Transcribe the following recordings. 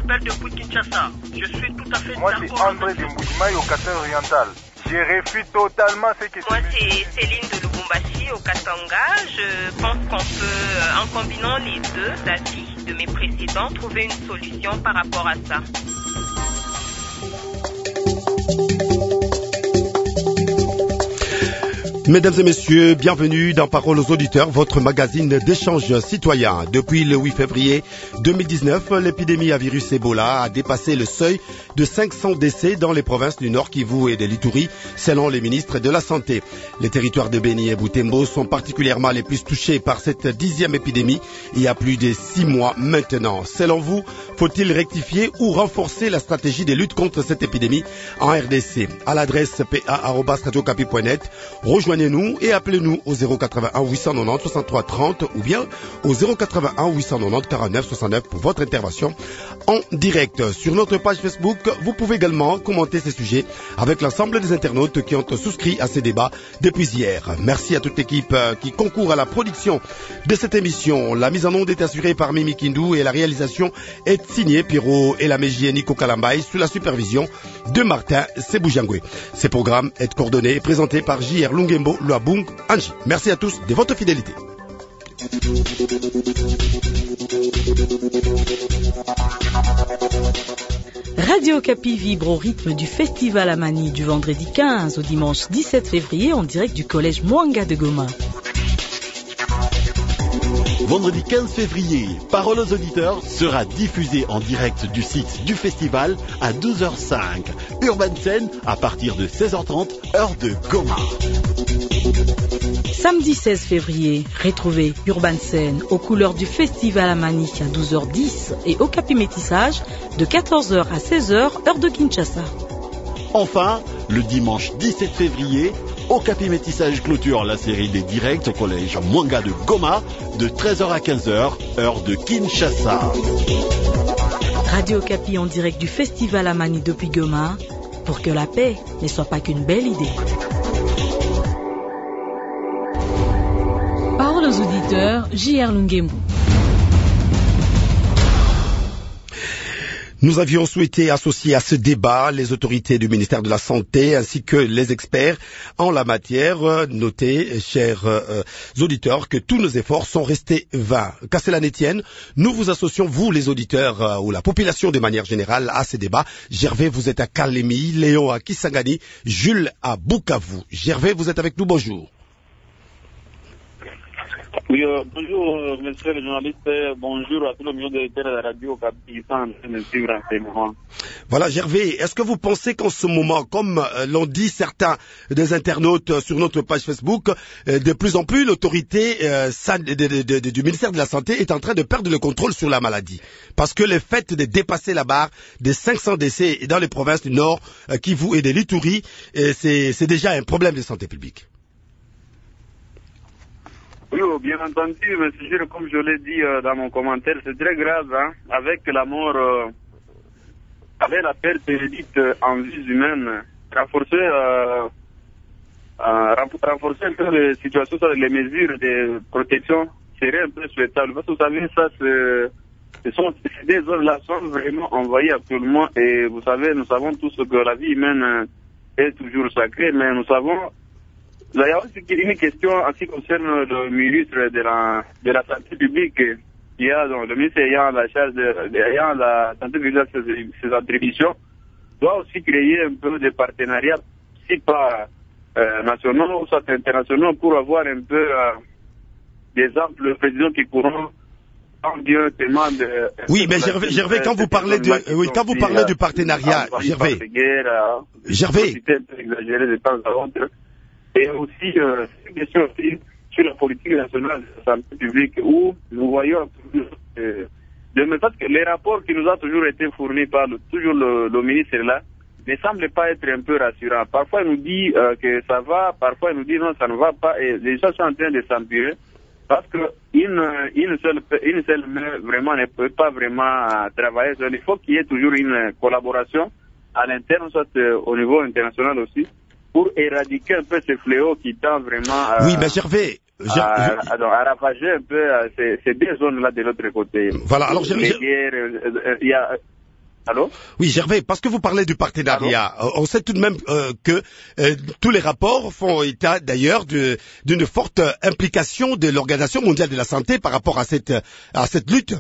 appelle depuis Kinshasa. Je suis tout à fait d'accord. Moi, c'est André de Mbujimaï au Katanga oriental. Je réfute totalement ce que Moi, c'est Céline de Lubumbashi au Katanga. Je pense qu'on peut, en combinant les deux avis de mes précédents, trouver une solution par rapport à ça. Mesdames et messieurs, bienvenue dans Parole aux auditeurs, votre magazine d'échange citoyen. Depuis le 8 février 2019, l'épidémie à virus Ebola a dépassé le seuil de 500 décès dans les provinces du Nord Kivu et de l'Ituri, selon les ministres de la Santé. Les territoires de Beni et Butembo sont particulièrement les plus touchés par cette 10e épidémie il y a plus de 6 mois maintenant. Selon vous, faut-il rectifier ou renforcer la stratégie de lutte contre cette épidémie en RDC? À l'adresse pa@radiocapi.net, rejoignez-nous et appelez-nous au 081 890 63 30 ou bien au 081 890 49 69 pour votre intervention en direct. Sur notre page Facebook, vous pouvez également commenter ces sujets avec l'ensemble des internautes qui ont souscrit à ces débats depuis hier. Merci à toute l'équipe qui concourt à la production de cette émission. La mise en onde est assurée par Mimi Kindu et la réalisation est signée Pierrot et la Mégie Nico Kalambay sous la supervision de Martin Seboujangwe. Ce programme est coordonné et présenté par J.R. Lungembo Luabung Anji. Merci à tous de votre fidélité. Radio Okapi vibre au rythme du Festival Amani du vendredi 15 au dimanche 17 février en direct du collège Mwanga de Goma. Vendredi 15 février, Parole aux auditeurs sera diffusée en direct du site du festival à 12h05. Urban Scène à partir de 16h30, heure de Goma. Samedi 16 février, retrouvez Urban Scène aux couleurs du Festival Amani à 12h10 et Okapi Métissage de 14h à 16h, heure de Kinshasa. Enfin, le dimanche 17 février, Okapi Métissage clôture la série des directs au collège Mwanga de Goma de 13h à 15h, heure de Kinshasa. Radio Okapi en direct du Festival Amani depuis Goma, pour que la paix ne soit pas qu'une belle idée. Parole aux auditeurs, J.R. Lungembo. Nous avions souhaité associer à ce débat les autorités du ministère de la Santé ainsi que les experts en la matière. Notez, chers auditeurs, que tous nos efforts sont restés vains. Qu'à cela ne tienne, nous vous associons, vous les auditeurs ou la population de manière générale, à ces débats. Gervais, vous êtes à Kalemi, Léon à Kisangani, Jules à Bukavu. Gervais, vous êtes avec nous, bonjour. Oui, bonjour, monsieur le journaliste, bonjour à tout le monde de la radio Okapi qui sont en train de suivre en ce moment. Voilà, Gervais, est-ce que vous pensez qu'en ce moment, comme l'ont dit certains des internautes sur notre page Facebook, de plus en plus l'autorité du ministère de la Santé est en train de perdre le contrôle sur la maladie? Parce que le fait de dépasser la barre des 500 décès dans les provinces du Nord, Kivu et de l'Ituri, c'est déjà un problème de santé publique. Oui, bien entendu, monsieur, comme je l'ai dit dans mon commentaire, c'est très grave, hein, avec la mort, avec la perte inédite en vies humaines, renforcer un peu les situations, les mesures de protection serait un peu souhaitable. Parce que vous savez, ça, ces zones-là sont vraiment envahies actuellement et vous savez, nous savons tous que la vie humaine est toujours sacrée, mais nous savons. Il y a aussi une question en ce qui concerne le ministre de la santé publique, qui a donc, le ministre ayant la charge ayant la santé publique ses attributions, doit aussi créer un peu de partenariats, si pas nationaux ou soit internationaux, pour avoir un peu des amples présidents qui pourront oui, mais Gervais, quand vous parlez du partenariat, Gervais, et aussi, c'est une question aussi sur la politique nationale de la santé publique où nous voyons parce que les rapports qui nous ont toujours été fournis par le ministre là ne semblent pas être un peu rassurants. Parfois, il nous dit que ça va, parfois, il nous dit non, ça ne va pas, et les gens sont en train de s'empirer parce que une seule main vraiment ne peut pas vraiment travailler. Il faut qu'il y ait toujours une collaboration à l'interne, soit au niveau international aussi, pour éradiquer un peu ces fléaux qui tendent vraiment oui, mais Gervais, à ravager un peu ces deux zones-là de l'autre côté. Voilà, alors il y a Allô? Oui, Gervais, parce que vous parlez du partenariat, on sait tout de même que tous les rapports font état d'ailleurs d'une forte implication de l'Organisation mondiale de la santé par rapport à cette lutte.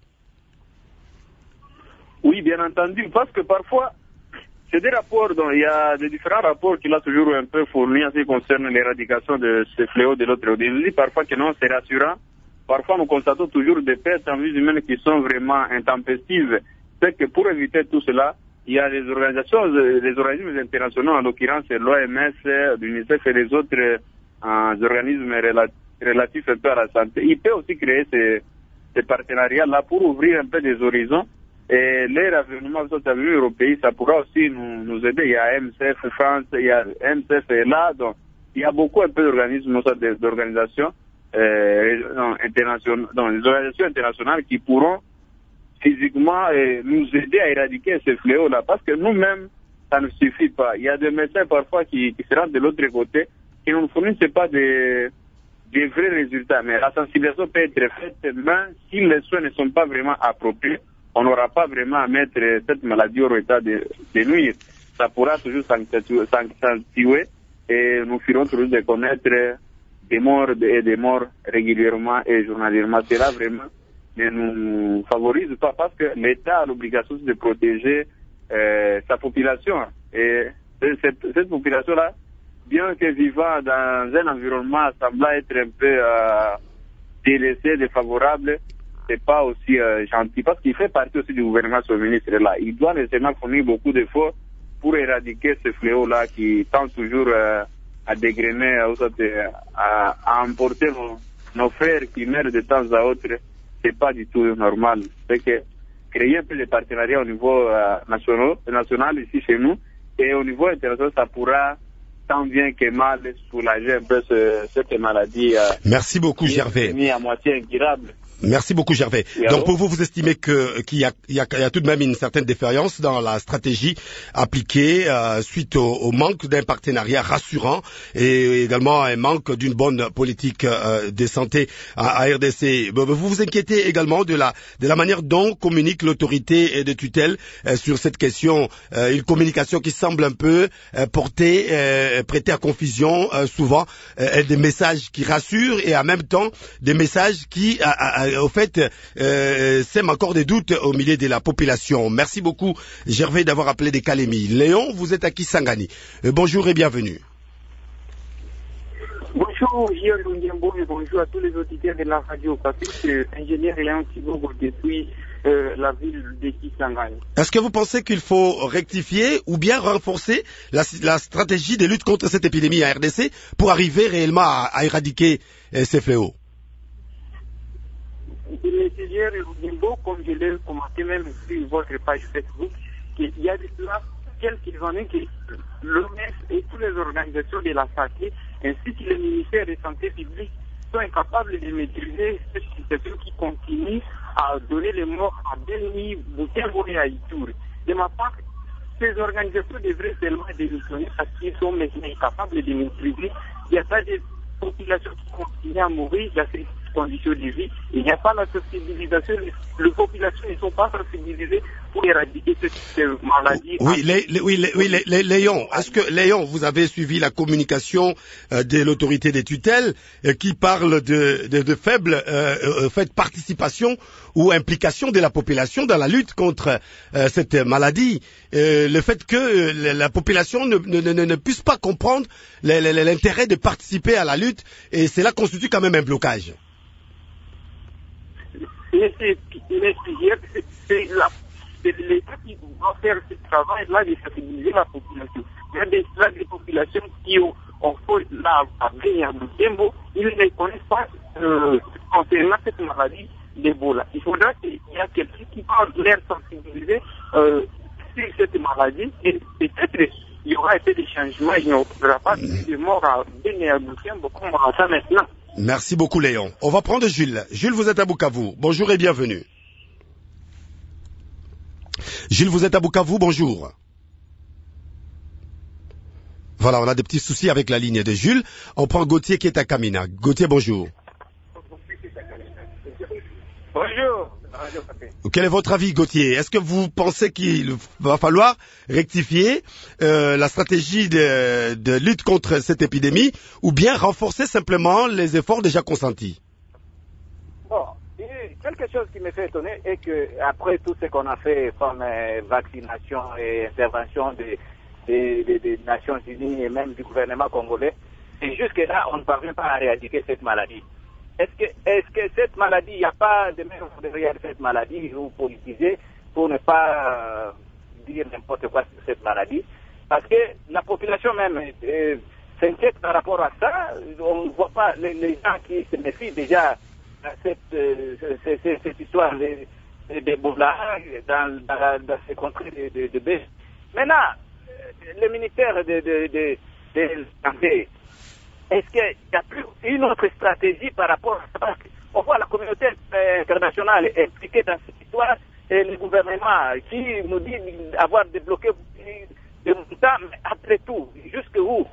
Oui, bien entendu, parce que parfois, c'est des rapports, dont il y a des différents rapports qu'il a toujours un peu fournis en ce qui concerne l'éradication de ce fléau de l'autre. On dit parfois que non, c'est rassurant. Parfois, nous constatons toujours des pertes en vie humaine qui sont vraiment intempestives. C'est que pour éviter tout cela, il y a des organisations, des organismes internationaux, en l'occurrence l'OMS, l'UNICEF et les autres organismes relatifs un peu à la santé. Il peut aussi créer ces partenariats-là pour ouvrir un peu des horizons. Et les ravinements de l'Union européenne, ça pourra aussi nous aider. Il y a MCF France, il y a MCF est là, donc il y a beaucoup un peu d'organisations internationales, donc des organisations internationales qui pourront physiquement nous aider à éradiquer ce fléau-là, parce que nous-mêmes, ça ne suffit pas. Il y a des médecins parfois qui se rendent de l'autre côté, qui ne nous fournissent pas des vrais résultats. Mais la sensibilisation peut être faite, mais si les soins ne sont pas vraiment appropriés, on n'aura pas vraiment à mettre cette maladie au état de nuire. Ça pourra toujours s'accentuer et nous ferons toujours de connaître des morts et des morts régulièrement et journalièrement. C'est là vraiment ne nous favorise pas, parce que l'État a l'obligation de protéger sa population. Et cette population-là, bien que vivant dans un environnement semblant être un peu délaissé, défavorable, c'est pas aussi gentil, parce qu'il fait partie aussi du gouvernement ministre-là. Il doit nécessairement fournir beaucoup d'efforts pour éradiquer ce fléau-là qui tend toujours à dégrainer, à emporter nos frères qui meurent de temps à autre. C'est pas du tout normal. C'est que créer un peu de partenariat au niveau national ici chez nous, et au niveau international, ça pourra tant bien que mal soulager un peu cette maladie. Merci beaucoup, Gervais. À moitié incurable. Merci beaucoup, Gervais. Donc, pour vous, vous estimez qu'il y a tout de même une certaine défaillance dans la stratégie appliquée suite au manque d'un partenariat rassurant et également un manque d'une bonne politique de santé à RDC. Vous vous inquiétez également de la manière dont communique l'autorité de tutelle sur cette question, une communication qui semble un peu prêter à confusion souvent, des messages qui rassurent et en même temps des messages qui au fait, sème encore des doutes au milieu de la population. Merci beaucoup, Gervais, d'avoir appelé des Calémies. Léon, vous êtes à Kisangani. Bonjour et bienvenue. Bonjour, Gilles Lundiembo, et bonjour à tous les auditeurs de la radio. Patrick, ingénieur Léon Tibogo depuis la ville de Kisangani. Est-ce que vous pensez qu'il faut rectifier ou bien renforcer la stratégie de lutte contre cette épidémie à RDC pour arriver réellement à éradiquer ces fléaux? Hier, comme je l'ai commenté même sur votre page Facebook, qu'il y a de cela quelques années que l'OMS et toutes les organisations de la santé, ainsi que le ministère de la Santé publique, sont incapables de maîtriser cette situation qui continue à donner les morts à Beni, Butembo et à Ituri. De ma part, ces organisations devraient seulement démissionner parce qu'ils sont maintenant incapables de maîtriser. Il y a pas de population qui continue à mourir dans ces conditions de vie. Il n'y a pas la sensibilisation. Les populations ne sont pas sensibilisées pour éradiquer cette maladie. Léon, est-ce que, Léon, vous avez suivi la communication de l'autorité des tutelles qui parle de faible participation ou implication de la population dans la lutte contre cette maladie, le fait que la population ne puisse pas comprendre l'intérêt de participer à la lutte, et cela constitue quand même un blocage. C'est l'État qui doit faire ce travail-là de sensibiliser la population. Il y a des populations qui ont fait là à Butembo, ils ne connaissent pas concernant cette maladie d'Ebola. Il faudra qu'il y ait quelqu'un qui va leur sensibiliser sur cette maladie, et peut-être il y aura un peu de changements, il n'y aura pas de morts à Beni et à Butembo comme on a ça maintenant. Merci beaucoup, Léon. On va prendre Jules. Jules, vous êtes à Bukavu. Bonjour et bienvenue. Jules, vous êtes à Bukavu. Bonjour. Voilà, on a des petits soucis avec la ligne de Jules. On prend Gauthier qui est à Kamina. Gauthier, bonjour. Bonjour. Quel est votre avis, Gauthier? Est-ce que vous pensez qu'il va falloir rectifier la stratégie de lutte contre cette épidémie ou bien renforcer simplement les efforts déjà consentis? Bon, quelque chose qui me fait étonner est que après tout ce qu'on a fait comme vaccination et intervention des Nations Unies et même du gouvernement congolais, et jusque-là, on ne parvient pas à éradiquer cette maladie. Est-ce que cette maladie, il n'y a pas de même derrière cette maladie ou politiser pour ne pas dire n'importe quoi sur cette maladie? Parce que la population même s'inquiète par rapport à ça. On ne voit pas les gens qui se méfient déjà à cette histoire d'Ebola dans ces contrées de bêtes. Maintenant, le ministère de santé, est-ce qu'il n'y a plus une autre stratégie par rapport à ça? On voit la communauté internationale impliquée dans cette histoire et le gouvernement qui nous dit avoir débloqué des montants, mais après tout, jusqu'où?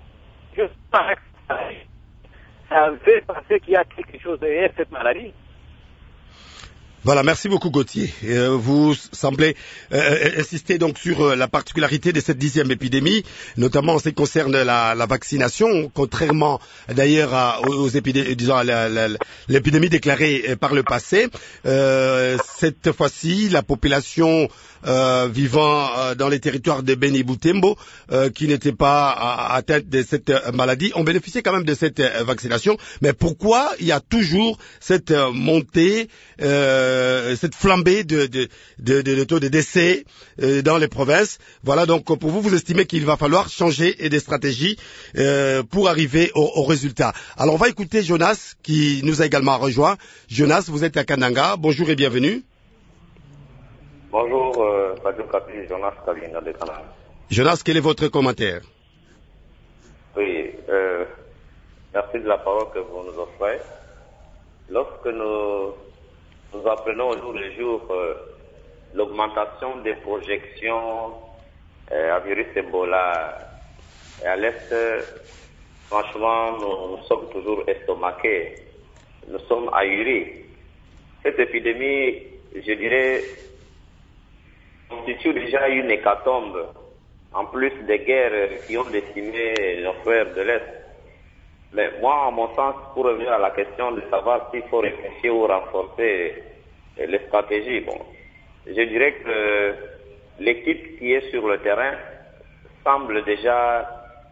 Ça fait penser qu'il y a quelque chose derrière cette maladie. Voilà, merci beaucoup Gauthier. Vous semblez insister donc sur la particularité de cette 10e épidémie, notamment en ce qui concerne la vaccination, contrairement d'ailleurs aux épidémies, disons à l'épidémie déclarée par le passé. Cette fois-ci, la population vivant dans les territoires de Beni Butembo, qui n'étaient pas atteintes de cette maladie, ont bénéficié quand même de cette vaccination. Mais pourquoi il y a toujours cette montée, cette flambée de taux de décès dans les provinces? Voilà, donc pour vous estimez qu'il va falloir changer des stratégies pour arriver au résultat. Alors on va écouter Jonas qui nous a également rejoint. Jonas, vous êtes à Kananga. Bonjour et bienvenue. Bonjour, Radio Capi, Jonas Kabinda de Kananga. Jonas, quel est votre commentaire? Oui, merci de la parole que vous nous offrez. Lorsque nous apprenons au jour le jour l'augmentation des projections à virus Ebola et à l'Est, franchement, nous sommes toujours estomaqués. Nous sommes ahuris. Cette épidémie, je dirais, constitue déjà une hécatombe, en plus des guerres qui ont décimé nos frères de l'Est. Mais moi, à mon sens, pour revenir à la question de savoir s'il faut réfléchir ou renforcer les stratégies, bon, je dirais que l'équipe qui est sur le terrain semble déjà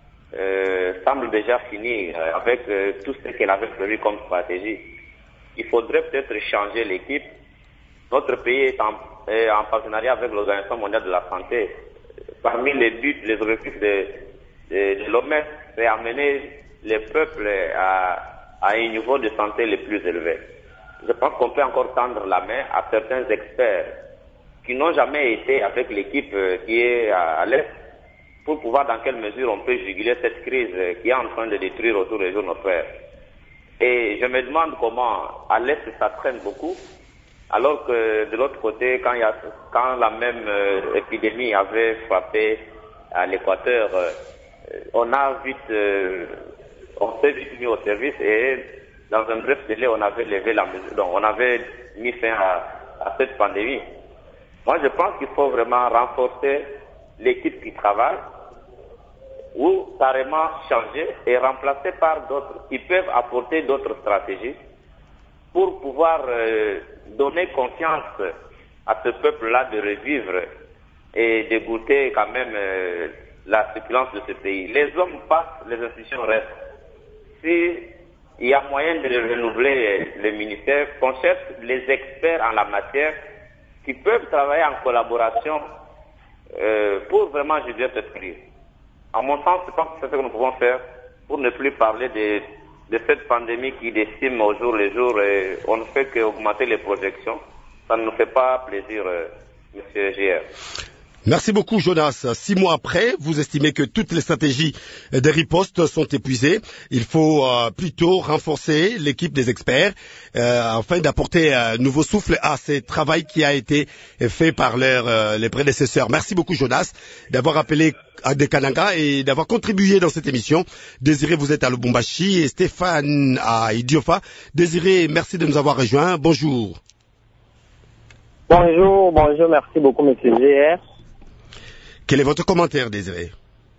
finie avec tout ce qu'elle avait prévu comme stratégie. Il faudrait peut-être changer l'équipe. Notre pays est en partenariat avec l'Organisation mondiale de la santé. Parmi les buts, les objectifs de l'OMS, c'est amener les peuples à un niveau de santé le plus élevé. Je pense qu'on peut encore tendre la main à certains experts qui n'ont jamais été avec l'équipe qui est à l'Est pour pouvoir dans quelle mesure on peut juguler cette crise qui est en train de détruire autour des jours nos frères. Et je me demande comment à l'Est ça traîne beaucoup, alors que de l'autre côté, quand la même épidémie avait frappé à l'Équateur, on s'est vite mis au service et dans un bref délai, on avait levé la mesure, donc on avait mis fin à cette pandémie. Moi, je pense qu'il faut vraiment renforcer l'équipe qui travaille ou carrément changer et remplacer par d'autres qui peuvent apporter d'autres stratégies pour pouvoir donner confiance à ce peuple-là de revivre et de goûter quand même la succulence de ce pays. Les hommes passent, les institutions restent. S'il y a moyen de renouveler le ministère, qu'on cherche les experts en la matière qui peuvent travailler en collaboration pour vraiment juger cette crise. À mon sens, je pense que c'est ce que nous pouvons faire pour ne plus parler de cette pandémie qui décime au jour le jour et on ne fait qu'augmenter les projections. Ça ne nous fait pas plaisir, Monsieur JR. Merci beaucoup Jonas. 6 mois après, vous estimez que toutes les stratégies de riposte sont épuisées. Il faut plutôt renforcer l'équipe des experts afin d'apporter un nouveau souffle à ce travail qui a été fait par les prédécesseurs. Merci beaucoup Jonas d'avoir appelé à Kananga et d'avoir contribué dans cette émission. Désiré, vous êtes à Lubumbashi et Stéphane à Idiofa. Désiré, merci de nous avoir rejoints. Bonjour. Bonjour, merci beaucoup, monsieur GR. Quel est votre commentaire, Désiré?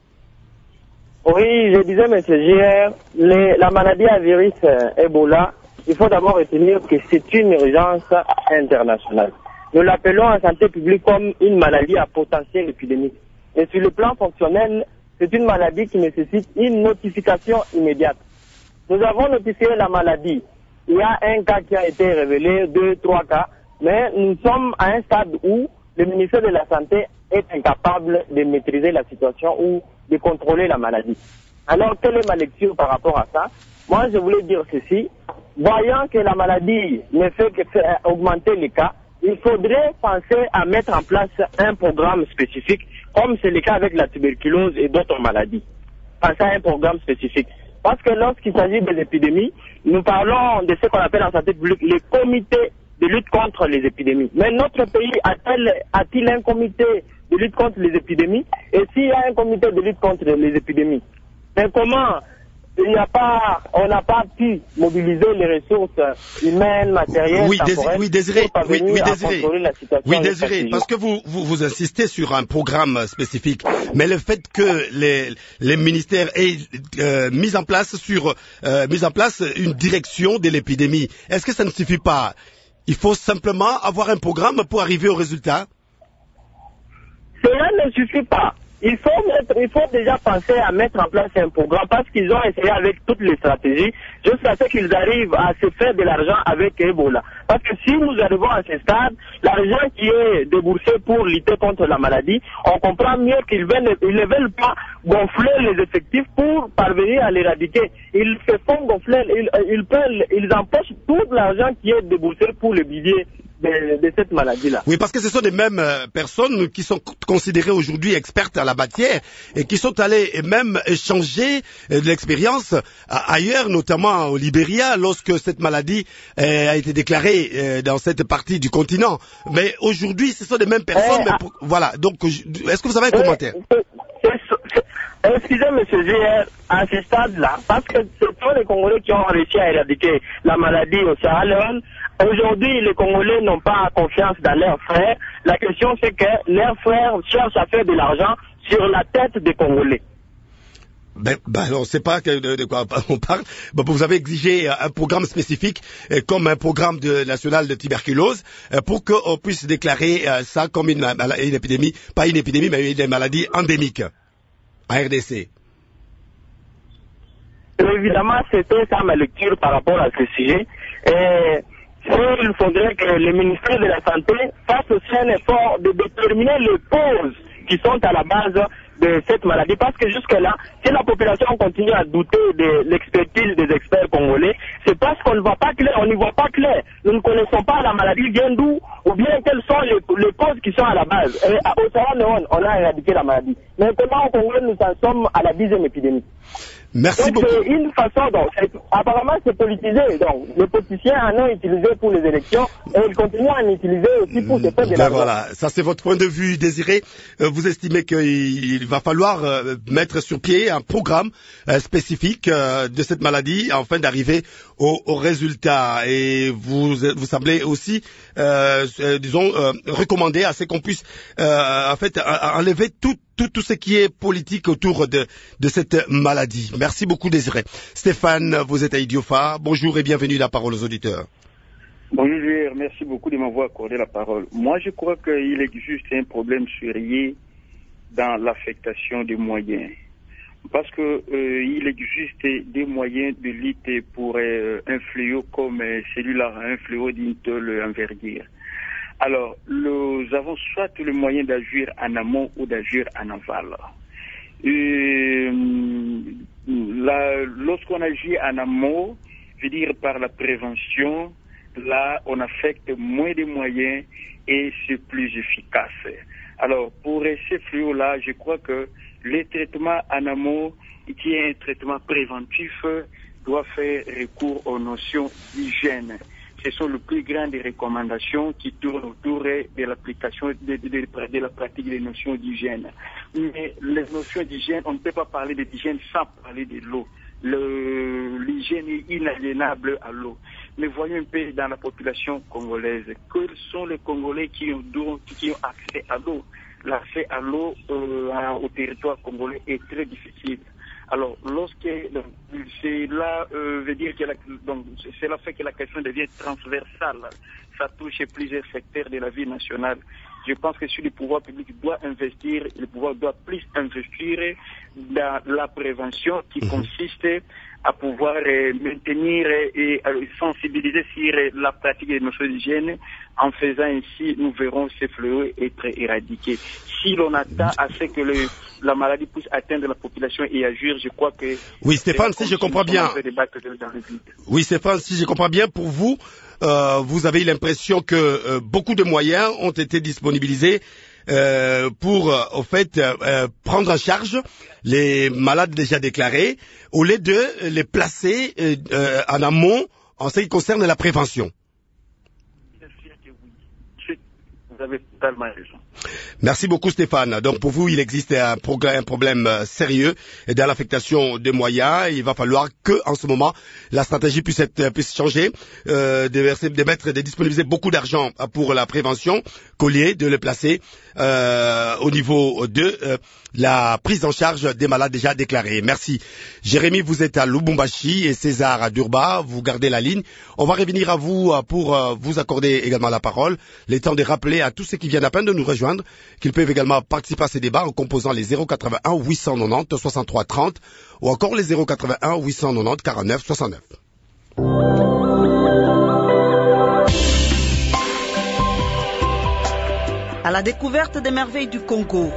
Oui, je disais, monsieur GR, la maladie à virus Ebola, il faut d'abord retenir que c'est une urgence internationale. Nous l'appelons en santé publique comme une maladie à potentiel épidémique. Et sur le plan fonctionnel, c'est une maladie qui nécessite une notification immédiate. Nous avons notifié la maladie. Il y a un cas qui a été révélé, 2, 3 cas, mais nous sommes à un stade où le ministère de la Santé est incapable de maîtriser la situation ou de contrôler la maladie. Alors, quelle est ma lecture par rapport à ça? Moi, je voulais dire ceci. Voyant que la maladie ne fait que faire augmenter les cas, il faudrait penser à mettre en place un programme spécifique, comme c'est le cas avec la tuberculose et d'autres maladies. Penser à un programme spécifique. Parce que lorsqu'il s'agit des épidémies, nous parlons de ce qu'on appelle en santé publique les comités de lutte contre les épidémies. Mais notre pays a-t-il un comité de lutte contre les épidémies? Et s'il y a un comité de lutte contre les épidémies, mais comment on n'a pas pu mobiliser les ressources humaines, matérielles, temporelles, Désiré, pour parvenir à contrôler la situation? Oui, Désiré, parce que vous insistez sur un programme spécifique, mais le fait que les ministères aient mis en place une direction de l'épidémie, est-ce que ça ne suffit pas? Il faut simplement avoir un programme pour arriver au résultat? Cela ne suffit pas. Il faut déjà penser à mettre en place un programme parce qu'ils ont essayé avec toutes les stratégies jusqu'à ce qu'ils arrivent à se faire de l'argent avec Ebola. Parce que si nous arrivons à ce stade, l'argent qui est déboursé pour lutter contre la maladie, on comprend mieux qu'ils ne veulent pas gonfler les effectifs pour parvenir à l'éradiquer. Ils se font gonfler, ils empochent tout l'argent qui est déboursé pour le billet de cette maladie-là. Oui, parce que ce sont les mêmes personnes qui sont considérées aujourd'hui expertes en la matière et qui sont allées même échanger de l'expérience ailleurs, notamment au Libéria, lorsque cette maladie a été déclarée dans cette partie du continent. Mais aujourd'hui, ce sont les mêmes personnes. Voilà. Donc, est-ce que vous avez un commentaire? Excusez, monsieur GR, à ce stade-là, parce que ce sont les Congolais qui ont réussi à éradiquer la maladie au Sierra Leone. Aujourd'hui, les Congolais n'ont pas confiance dans leurs frères. La question, c'est que leurs frères cherchent à faire de l'argent sur la tête des Congolais. On ne sait pas de quoi on parle. Vous avez exigé un programme spécifique, comme un programme national de tuberculose, pour qu'on puisse déclarer ça comme une épidémie, pas une épidémie, mais une maladie endémique en RDC. Évidemment, c'était ça ma lecture par rapport à ce sujet. Il faudrait que le ministère de la Santé fasse aussi un effort de déterminer les causes qui sont à la base de cette maladie, parce que jusque-là, si la population continue à douter de l'expertise des experts congolais, c'est parce qu'on ne voit pas clair, on n'y voit pas clair. Nous ne connaissons pas la maladie vient d'où, ou bien quelles sont les causes qui sont à la base. Et au Sierra Leone, on a éradiqué la maladie. Maintenant, au Congo, nous en sommes à la 10e épidémie. Merci beaucoup. C'est une façon, apparemment c'est politisé, donc les politiciens en ont utilisé pour les élections et ils continuent à en utiliser aussi pour se faire de l'argent. Voilà, ça c'est votre point de vue, Désiré. Vous estimez qu'il va falloir mettre sur pied un programme spécifique de cette maladie afin d'arriver au résultat. Et vous semblez aussi, recommander à ce qu'on puisse enlever tout ce qui est politique autour de cette maladie. Merci beaucoup, Désiré. Stéphane, vous êtes à Idiofa. Bonjour et bienvenue à la parole aux auditeurs. Bonjour, merci beaucoup de m'avoir accordé la parole. Moi, je crois qu'il existe un problème sérieux dans l'affectation des moyens. Parce que il existe des moyens de lutter pour un fléau comme celui-là, un fléau d'une telle envergure. Alors, nous avons soit le moyen d'agir en amont ou d'agir en aval. Lorsqu'on agit en amont, je veux dire par la prévention, là, on affecte moins de moyens et c'est plus efficace. Alors, pour ces fléaux-là, je crois que le traitement en amont, qui est un traitement préventif, doit faire recours aux notions d'hygiène. Ce sont les plus grandes recommandations qui tournent autour de l'application de la pratique des notions d'hygiène. Mais les notions d'hygiène, on ne peut pas parler d'hygiène sans parler de l'eau. l'hygiène est inaliénable à l'eau. Mais voyons un peu dans la population congolaise, quels sont les Congolais qui ont accès à l'eau. L'accès à l'eau au territoire congolais est très difficile. Alors, cela veut dire que cela fait que la question devient transversale. Ça touche plusieurs secteurs de la vie nationale. Je pense que si le pouvoir public doit investir, le pouvoir doit plus investir dans la prévention qui consiste à pouvoir maintenir et sensibiliser sur la pratique des notions d'hygiène. En faisant ainsi, nous verrons ces fléaux être éradiqués. Si l'on attend à ce que la maladie puisse atteindre la population et agir, je crois que... Oui, Stéphane, si je comprends bien... Oui, Stéphane, si je comprends bien, pour vous, vous avez l'impression que beaucoup de moyens ont été disponibilisés pour, au fait, prendre en charge les malades déjà déclarés, au lieu de les placer en amont en ce qui concerne la prévention. Vous avez totalement raison. Merci beaucoup Stéphane. Donc pour vous, il existe un problème sérieux dans l'affectation des moyens. Il va falloir que, en ce moment, la stratégie puisse changer, de disponibiliser beaucoup d'argent pour la prévention, qu'au lieu de le placer au niveau de la prise en charge des malades déjà déclarés. Merci. Jérémy, vous êtes à Lubumbashi et César à Durba. Vous gardez la ligne. On va revenir à vous pour vous accorder également la parole. Le temps de rappeler à tous ceux qui viennent à peine de nous rejoindre qu'ils peuvent également participer à ces débats en composant les 081 890 63 30 ou encore les 081 890 49 69. À la découverte des merveilles du Congo.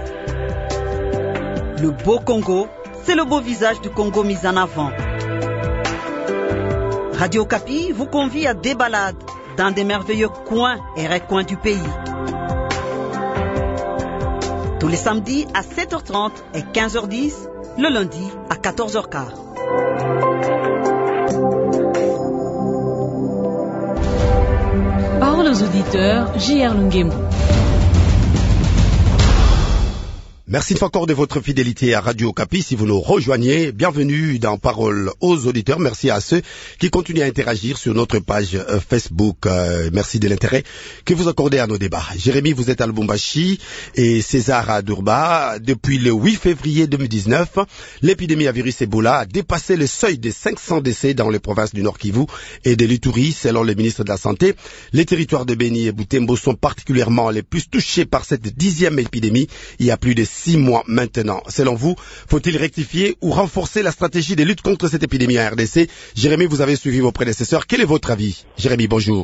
Le beau Congo, c'est le beau visage du Congo mis en avant. Radio Okapi vous convie à des balades dans des merveilleux coins et recoins du pays. Tous les samedis à 7h30 et 15h10, le lundi à 14h15. Parole aux auditeurs, J.R. Lungembu. Merci une fois encore de votre fidélité à Radio Okapi. Si vous nous rejoignez, bienvenue dans Parole aux auditeurs. Merci à ceux qui continuent à interagir sur notre page Facebook. Merci de l'intérêt que vous accordez à nos débats. Jérémy, vous êtes à Lubumbashi et César à Durba. Depuis le 8 février 2019, l'épidémie à virus Ebola a dépassé le seuil des 500 décès dans les provinces du Nord Kivu et de l'Ituri, selon le ministre de la Santé. Les territoires de Beni et Butembo sont particulièrement les plus touchés par cette 10e épidémie. Il y a plus de 6 mois maintenant. Selon vous, faut-il rectifier ou renforcer la stratégie de lutte contre cette épidémie en RDC? Jérémy, vous avez suivi vos prédécesseurs. Quel est votre avis? Jérémy, bonjour.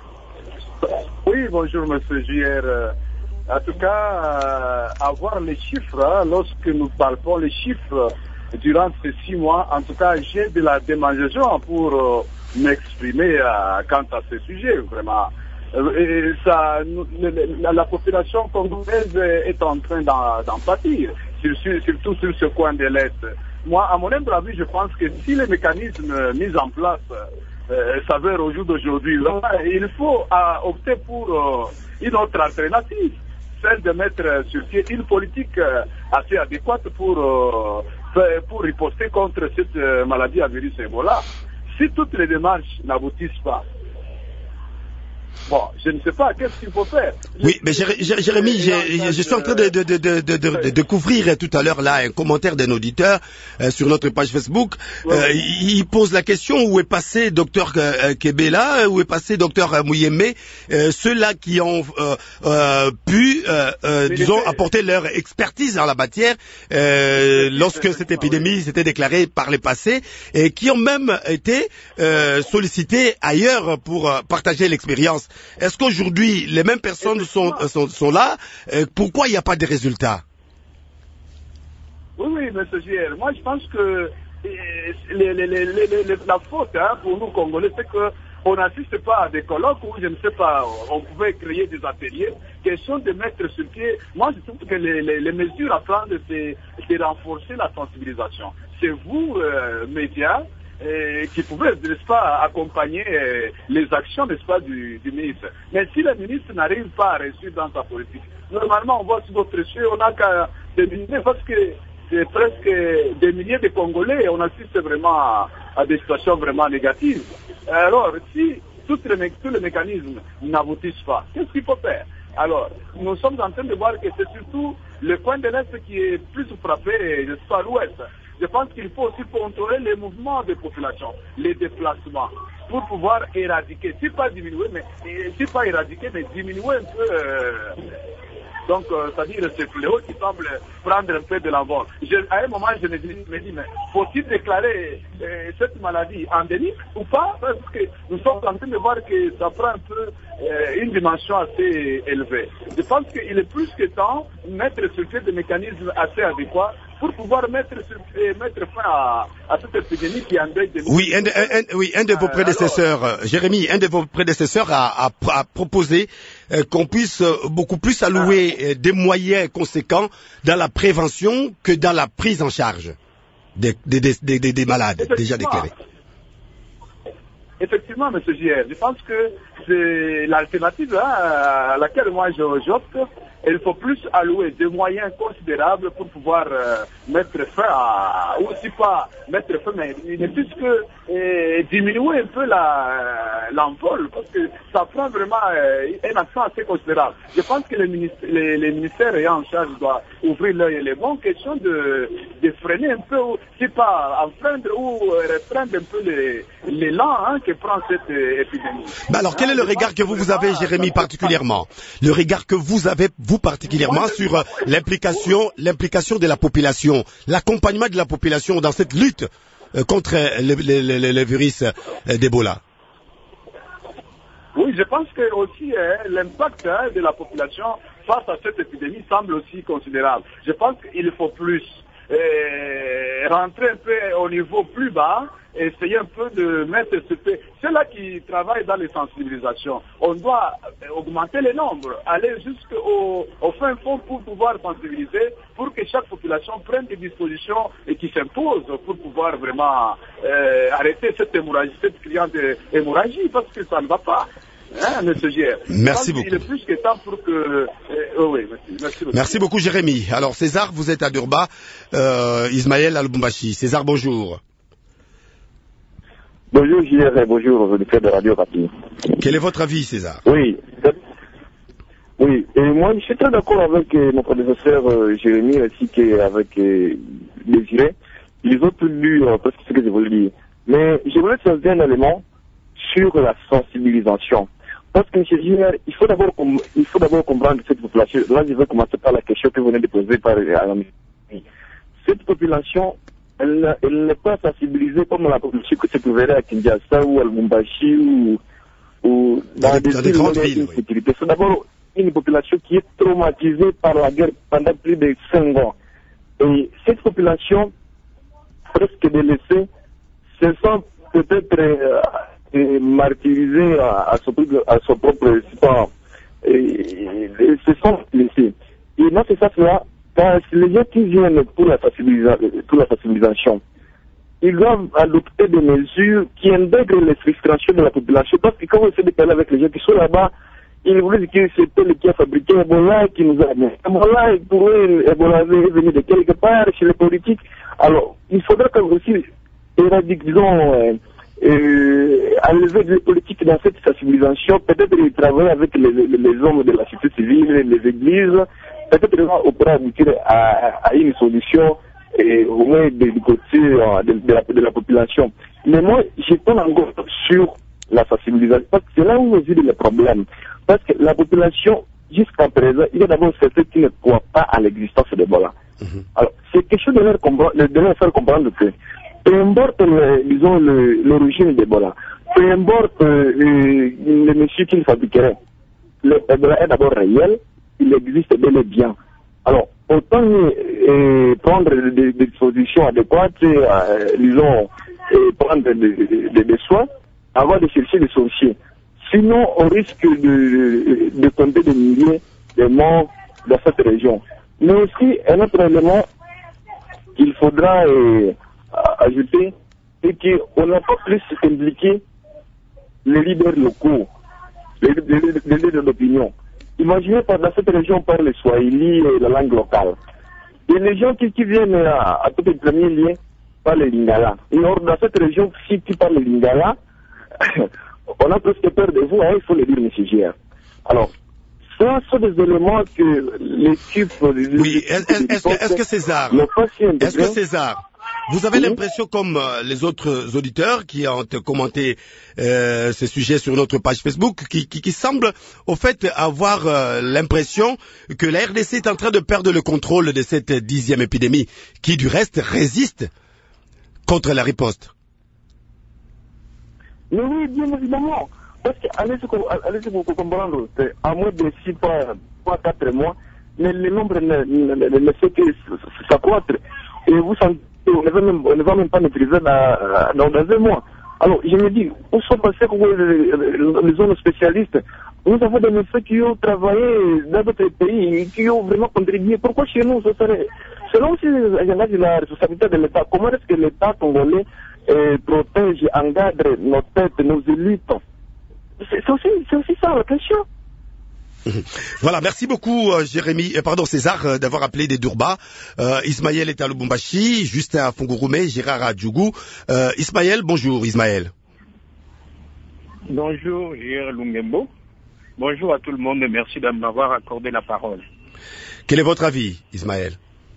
Oui, bonjour, monsieur JR. En tout cas, avoir les chiffres, lorsque nous parlons les chiffres durant ces 6 mois, en tout cas, j'ai de la démangeaison pour m'exprimer quant à ce sujet, vraiment. Et ça, la population congolaise est en train d'en pâtir, surtout sur ce coin de l'Est. Moi, à mon humble avis, je pense que si les mécanismes mis en place s'avèrent au jour d'aujourd'hui, il faut opter pour une autre alternative, celle de mettre sur pied une politique assez adéquate pour riposter contre cette maladie à virus Ebola. Si toutes les démarches n'aboutissent pas, bon, je ne sais pas, qu'est-ce qu'il faut faire? Oui, mais Jérémy, je suis en train de couvrir tout à l'heure là un commentaire d'un auditeur sur notre page Facebook. Il pose la question, où est passé Dr Kebela, où est passé Dr Mouyemé, ceux-là qui ont pu, disons, apporter leur expertise en la matière lorsque cette épidémie s'était déclarée par le passé, et qui ont même été sollicités ailleurs pour partager l'expérience. Est-ce qu'aujourd'hui, les mêmes personnes sont là? Pourquoi il n'y a pas de résultats? Oui, monsieur JR. Moi, je pense que la faute pour nous, Congolais, c'est qu'on n'assiste pas à des colloques où, je ne sais pas, on pouvait créer des ateliers. Question de mettre sur pied. Moi, je trouve que les mesures à prendre, c'est de renforcer la sensibilisation. C'est vous, médias, qui pouvait, n'est-ce pas, accompagner les actions, n'est-ce pas, du ministre. Mais si le ministre n'arrive pas à réussir dans sa politique, normalement, on voit sur d'autres sujets, on n'a qu'à diminuer, parce que c'est presque des milliers de Congolais et on assiste vraiment à des situations vraiment négatives. Alors, si tous les mécanismes n'aboutissent pas, qu'est-ce qu'il faut faire? Alors, nous sommes en train de voir que c'est surtout le coin de l'Est qui est plus frappé, je sais pas, l'Ouest. Je pense qu'il faut aussi contrôler les mouvements des populations, les déplacements, pour pouvoir éradiquer, si pas diminuer, mais diminuer un peu. Donc, c'est-à-dire ce fléau qui semble prendre un peu de l'envol. À un moment, je me dis, mais faut-il déclarer cette maladie endémique ou pas? Parce que nous sommes en train de voir que ça prend un peu une dimension assez élevée. Je pense qu'il est plus que temps de mettre sur pied des mécanismes assez adéquats pour pouvoir mettre fin à cette épidémie qui endeuille des... Oui, un de vos prédécesseurs, Jérémy, un de vos prédécesseurs a proposé qu'on puisse beaucoup plus allouer des moyens conséquents dans la prévention que dans la prise en charge des malades déjà déclarés. Effectivement, M. JR, je pense que c'est l'alternative à laquelle moi j'opte. Il faut plus allouer des moyens considérables pour pouvoir mettre fin ou si pas mettre fin, mais ne plus que diminuer un peu l'envol, parce que ça prend vraiment un accent assez considérable. Je pense que les ministères ayant en charge doivent ouvrir l'œil. Il est bon question de freiner un peu, si pas enfreindre ou restreindre un peu l'élan que prend cette épidémie. Mais alors, quel est le regard que vous avez, Jérémy, particulièrement? Le regard que vous avez, vous particulièrement, sur l'implication de la population, l'accompagnement de la population dans cette lutte contre le virus d'Ebola? Oui, je pense que aussi l'impact de la population face à cette épidémie semble aussi considérable. Je pense qu'il faut plus rentrer un peu au niveau plus bas, essayer un peu de mettre ceux-là qui travaillent dans les sensibilisations. On doit augmenter les nombres, aller jusqu'au fin fond pour pouvoir sensibiliser, pour que chaque population prenne des dispositions et qui s'imposent pour pouvoir vraiment arrêter cette hémorragie, cette cliente hémorragie, parce que ça ne va pas. Monsieur JR. Merci beaucoup. Il est plus que temps pour que... oui, merci beaucoup. Merci beaucoup, Jérémy. Alors, César, vous êtes à Durba. Ismaël Al-Boumbachi. César, bonjour. Bonjour, JR, et bonjour aux auditeurs de Radio Papi. Quel est votre avis, César? Oui, et moi, je suis très d'accord avec mon prédécesseur Jérémy, ainsi qu'avec Désiré. Ils ont tout lu presque ce que je voulais dire. Mais je voulais soulever un élément sur la sensibilisation. Parce que, M. JR, il faut d'abord comprendre cette population. Là, je vais commencer par la question que vous venez de poser par cette population, elle n'est pas sensibilisée comme la population que se trouverait à Kinshasa ou à Lubumbashi ou dans des grandes villes. C'est d'abord une population qui est traumatisée par la guerre pendant plus de 5 ans. Et cette population, presque délaissée, se sent peut-être martyrisée à son propre sport. Et se sont laissés. Et dans ce sens-là, les gens qui viennent pour la sensibilisation, ils doivent adopter des mesures qui intègrent les frustrations de la population. Parce que quand on essaie de parler avec les gens qui sont là-bas, ils vous disent que c'est tel qui a fabriqué Ebola qui nous a amené. Ebola, pour eux, Ebola est venu de quelque part chez les politiques. Alors, il faudra que aussi éradiquons, enlever les politiques dans cette sensibilisation. Peut-être travailler avec les hommes de la société civile, les églises. Peut-être on pourra aboutir à une solution au moins du côté de la population. Mais moi, je parle encore sur la sensibilisation, parce que c'est là où réside le problème. Parce que la population, jusqu'à présent, il y a d'abord certains qui ne croient pas à l'existence d'Ebola. Alors, c'est quelque chose de leur faire comprendre que, peu importe, disons, l'origine d'Ebola, peu importe le monsieur qui le fabriquerait, l'Ebola est d'abord réel, il existe bel et bien. Alors, autant prendre des dispositions adéquates, disons, prendre des soins, avant de chercher des solutions. Sinon, on risque de compter des milliers de morts dans cette région. Mais aussi, un autre élément qu'il faudra ajouter, c'est qu'on n'a pas plus impliqué les leaders locaux, les leaders d'opinion. Imaginez, dans cette région, on parle le swahili et la langue locale. Et les gens qui viennent à tout le premier lien parlent le lingala. Et dans cette région, si tu parles le lingala, on a presque peur de vous, hein, il faut le dire, M. Gérard. Alors, ça sont des éléments que l'équipe... Oui, est-ce que César, vous avez l'impression, comme les autres auditeurs qui ont commenté ce sujet sur notre page Facebook, qui semblent au fait avoir l'impression que la RDC est en train de perdre le contrôle de cette 10e épidémie, qui du reste résiste contre la riposte? Mais oui, bien évidemment. Parce que, allez-y pour comprendre, à moins de 6 mois, 4 mois, mais le nombre ne fait que s'accroître. Et vous sentez, on ne va même pas maîtriser dans 1 mois. Alors, je me dis, où sont passés les zones spécialistes? Nous avons des médecins qui ont travaillé dans d'autres pays et qui ont vraiment contribué. Pourquoi chez nous, ce serait... Selon aussi la responsabilité de l'État, comment est-ce que l'État congolais protège, encadre nos têtes, nos élites? C'est aussi ça la question. Voilà, merci beaucoup César d'avoir appelé des Durba. Ismaël est à Lubumbashi, Justin à Fungurume, Gérard à Djougou. Ismaël, bonjour Ismaël. Bonjour Gérard Lungembo. Bonjour à tout le monde et merci de m'avoir accordé la parole. Quel est votre avis, Ismaël?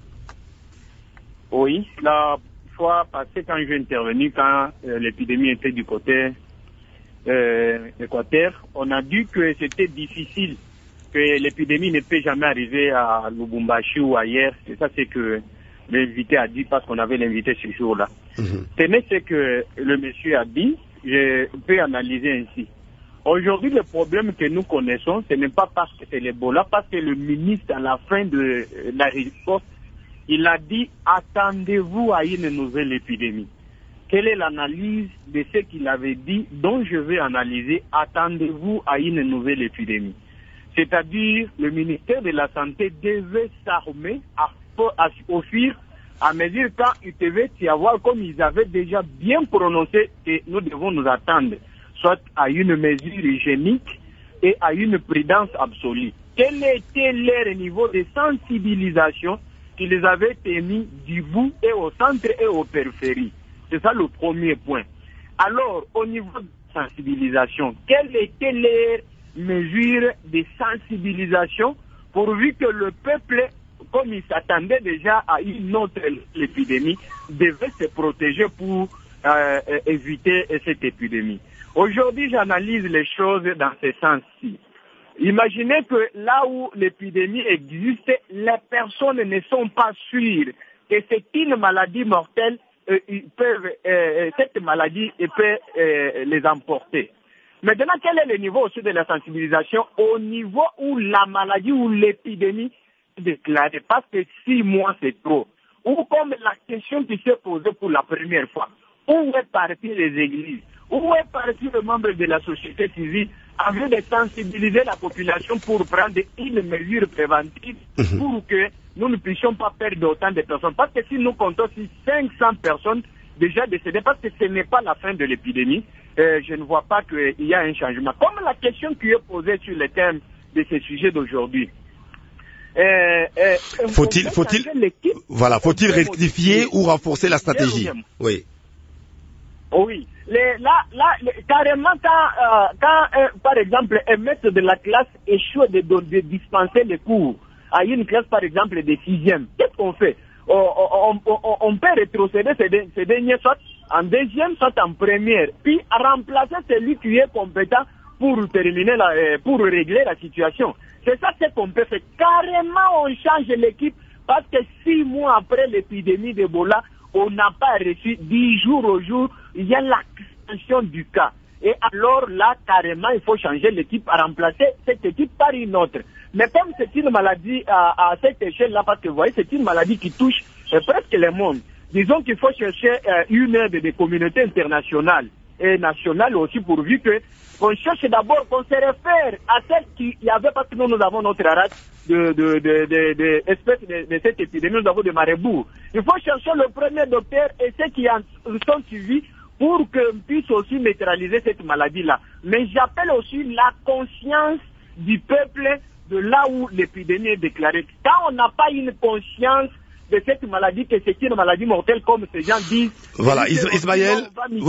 Oui, la fois passée quand j'ai intervenu, quand l'épidémie était du côté Équateur, on a dit que c'était difficile, que l'épidémie ne peut jamais arriver à Lubumbashi ou ailleurs. C'est ça, c'est que l'invité a dit parce qu'on avait l'invité ce jour-là. Tenez ce que le monsieur a dit, je peux analyser ainsi. Aujourd'hui, le problème que nous connaissons, ce n'est pas parce que c'est l'Ebola, parce que le ministre, à la fin de la réponse, il a dit « Attendez-vous à une nouvelle épidémie ». Quelle est l'analyse de ce qu'il avait dit, dont je vais analyser « Attendez-vous à une nouvelle épidémie ». C'est-à-dire, le ministère de la Santé devait s'armer au fur et à mesure quand il devait y avoir, comme ils avaient déjà bien prononcé, que nous devons nous attendre, soit à une mesure hygiénique et à une prudence absolue. Quel était leur niveau de sensibilisation qu'ils avaient mis du bout et au centre et aux périphéries? C'est ça le premier point. Alors, au niveau de sensibilisation, quelles étaient les mesures de sensibilisation pourvu que le peuple, comme il s'attendait déjà à une autre épidémie, devait se protéger pour éviter cette épidémie? Aujourd'hui, j'analyse les choses dans ce sens-ci. Imaginez que là où l'épidémie existe, les personnes ne sont pas sûres que c'est une maladie mortelle. Cette maladie peut les emporter. Maintenant, quel est le niveau aussi de la sensibilisation? Au niveau où la maladie ou l'épidémie est déclarée, parce que 6 mois c'est trop. Ou comme la question qui s'est posée pour la première fois, où est parti les églises? Où est parti le membre de la société civile afin de sensibiliser la population pour prendre une mesure préventive pour que nous ne puissions pas perdre autant de personnes? Parce que si nous comptons 500 personnes déjà décédées, parce que ce n'est pas la fin de l'épidémie, je ne vois pas qu'il y a un changement. Comme la question qui est posée sur le thème de ce sujet d'aujourd'hui. Faut-il rectifier ou renforcer la stratégie? Oui. Oui. Carrément, quand par exemple, un maître de la classe échoue de dispenser les cours à une classe, par exemple, de 6e, qu'est-ce qu'on fait? On peut rétrocéder ces derniers, soit en 2e, soit en première, puis remplacer celui qui est compétent pour terminer, pour régler la situation. C'est ça ce qu'on peut faire. Carrément, on change l'équipe parce que 6 mois après l'épidémie d'Ebola, on n'a pas reçu 10 jours au jour, il y a l'extension du cas. Et alors là, carrément, il faut changer l'équipe, à remplacer cette équipe par une autre. Mais comme c'est une maladie à cette échelle-là, parce que vous voyez, c'est une maladie qui touche presque le monde. Disons qu'il faut chercher une aide des communautés internationales et nationales aussi, pourvu qu'on cherche d'abord, qu'on se réfère à celle qu'il y avait, parce que nous avons notre race espèce de cette épidémie, nous avons des marabouts. Il faut chercher le premier docteur et ceux qui en sont suivis pour qu'on puisse aussi neutraliser cette maladie-là. Mais j'appelle aussi la conscience du peuple de là où l'épidémie est déclarée. Quand on n'a pas une conscience de cette maladie que c'est une maladie mortelle comme ces gens disent. Voilà, Ismaël,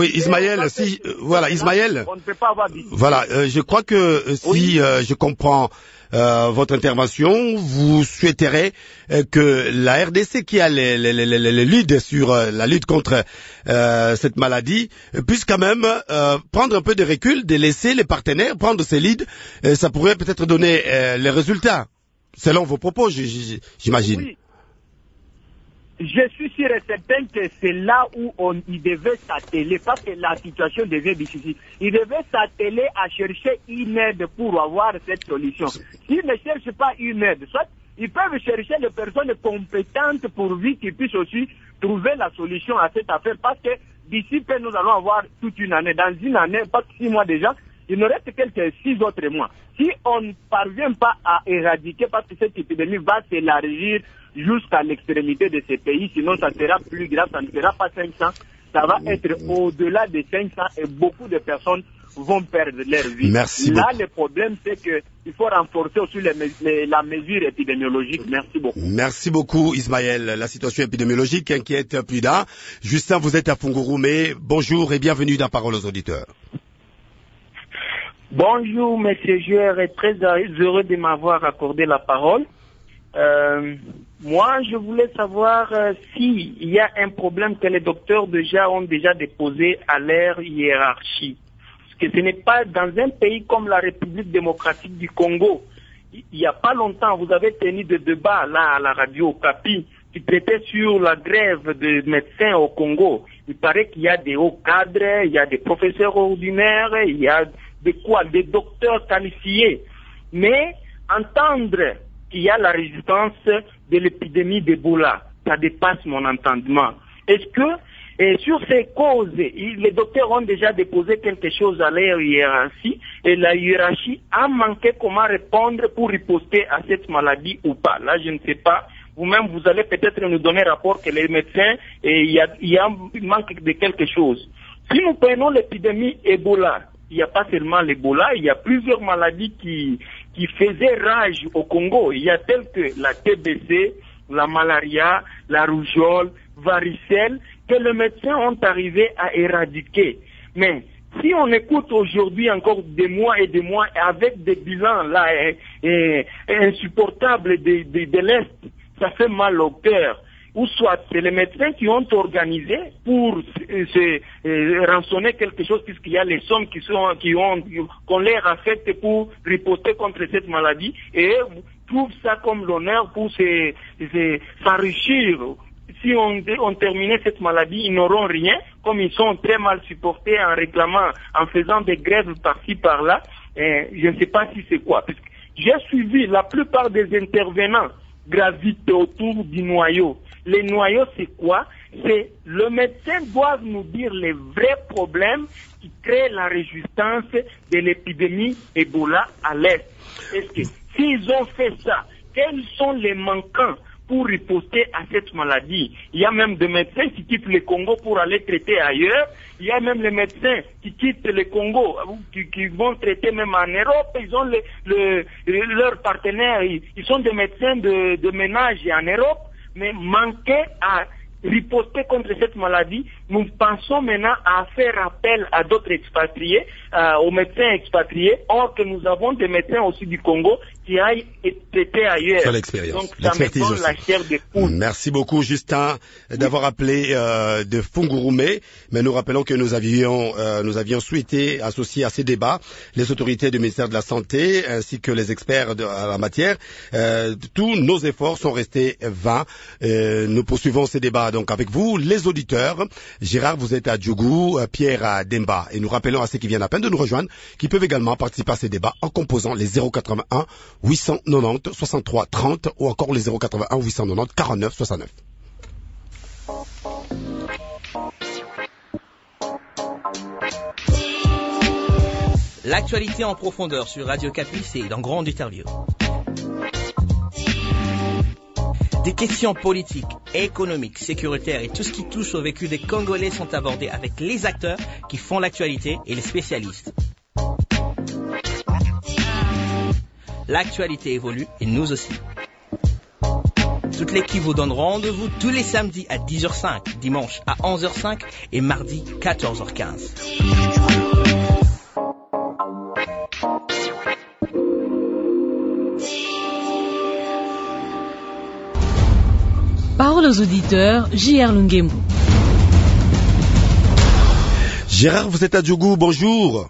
Ismaël. On ne peut pas avoir d'issue. Voilà, je crois que si je comprends votre intervention, vous souhaiterez que la RDC qui a les leads sur la lutte contre cette maladie puisse quand même prendre un peu de recul, de laisser les partenaires prendre ces leads. Ça pourrait peut-être donner les résultats, selon vos propos, j'imagine. Oui. Je suis sûr et certain que c'est là où il devait s'atteler, parce que la situation devient difficile. Il devait s'atteler à chercher une aide pour avoir cette solution. S'ils ne cherchent pas une aide, soit ils peuvent chercher des personnes compétentes pourvu qu'ils puissent aussi trouver la solution à cette affaire, parce que d'ici peu, nous allons avoir toute une année. Dans une année, pas 6 mois déjà, il nous reste quelques 6 autres mois. Si on ne parvient pas à éradiquer, parce que cette épidémie va s'élargir jusqu'à l'extrémité de ces pays, sinon ça sera plus grave, ça ne sera pas 500, ça va être au-delà de 500 et beaucoup de personnes vont perdre leur vie. Merci Là, beaucoup. le problème, c'est qu'il faut renforcer aussi la mesure épidémiologique. Merci beaucoup. Merci beaucoup, Ismaël. La situation épidémiologique inquiète plus d'un. Justin, vous êtes à Fungurume. Bonjour et bienvenue dans Parole aux auditeurs. Bonjour, monsieur Jouer, et très heureux de m'avoir accordé la parole. Moi, je voulais savoir s'il y a un problème que les docteurs ont déjà déposé à leur hiérarchie. Parce que ce n'est pas dans un pays comme la République démocratique du Congo. Il n'y a pas longtemps, vous avez tenu des débats là à la radio Okapi qui traitait sur la grève des médecins au Congo. Il paraît qu'il y a des hauts cadres, il y a des professeurs ordinaires, il y a des docteurs qualifiés. Mais entendre qu'il y a la résistance de l'épidémie d'Ebola, ça dépasse mon entendement. Est-ce que sur ces causes, les docteurs ont déjà déposé quelque chose à leur hiérarchie et la hiérarchie a manqué comment répondre pour riposter à cette maladie ou pas? Là, je ne sais pas. Vous-même, vous allez peut-être nous donner rapport que les médecins, il manque de quelque chose. Si nous prenons l'épidémie Ebola, il n'y a pas seulement l'Ebola, il y a plusieurs maladies qui faisaient rage au Congo. Il y a telles que la TBC, la malaria, la rougeole, varicelle, que les médecins ont arrivé à éradiquer. Mais si on écoute aujourd'hui encore des mois et des mois avec des bilans là insupportables de l'Est, ça fait mal au cœur. Ou soit c'est les médecins qui ont organisé pour rançonner quelque chose puisqu'il y a les sommes qu'on leur affecte pour riposter contre cette maladie et trouvent ça comme l'honneur pour s'enrichir. Si on terminait cette maladie, ils n'auront rien, comme ils sont très mal supportés en réclamant, en faisant des grèves par-ci, par-là. Je ne sais pas si c'est quoi. Parce que j'ai suivi la plupart des intervenants gravitent autour du noyau. Les noyaux, c'est quoi? C'est le médecin doit nous dire les vrais problèmes qui créent la résistance de l'épidémie Ebola à l'Est. Est-ce que s'ils ont fait ça, quels sont les manquants pour riposter à cette maladie? Il y a même des médecins qui quittent le Congo pour aller traiter ailleurs. Il y a même les médecins qui quittent le Congo, qui vont traiter même en Europe. Ils ont leurs partenaires, ils sont des médecins de ménage en Europe, mais manquer à riposter contre cette maladie, nous pensons maintenant à faire appel à d'autres expatriés, aux médecins expatriés, or que nous avons des médecins aussi du Congo qui aillent traiter ailleurs. Sur l'expérience. Donc ça me donne la chair de poule. Merci beaucoup Justin d'avoir appelé de Fungurume, mais nous rappelons que nous avions souhaité associer à ces débats les autorités du ministère de la Santé ainsi que les experts à la matière. Tous nos efforts sont restés vains. Nous poursuivons ces débats donc avec vous, les auditeurs. Gérard, vous êtes à Djougou, Pierre à Demba. Et nous rappelons à ceux qui viennent à peine de nous rejoindre qu'ils peuvent également participer à ces débats en composant les 081 890 63 30 ou encore les 081 890 49 69. L'actualité en profondeur sur Radio Capi, c'est dans Grande Interview. Des questions politiques, économiques, sécuritaires et tout ce qui touche au vécu des Congolais sont abordés avec les acteurs qui font l'actualité et les spécialistes. L'actualité évolue et nous aussi. Toute l'équipe vous donne rendez-vous tous les samedis à 10h05, dimanche à 11h05 et mardi 14h15. Parole aux auditeurs, J.R. Lungemu. Gérard, vous êtes à Djougou, bonjour.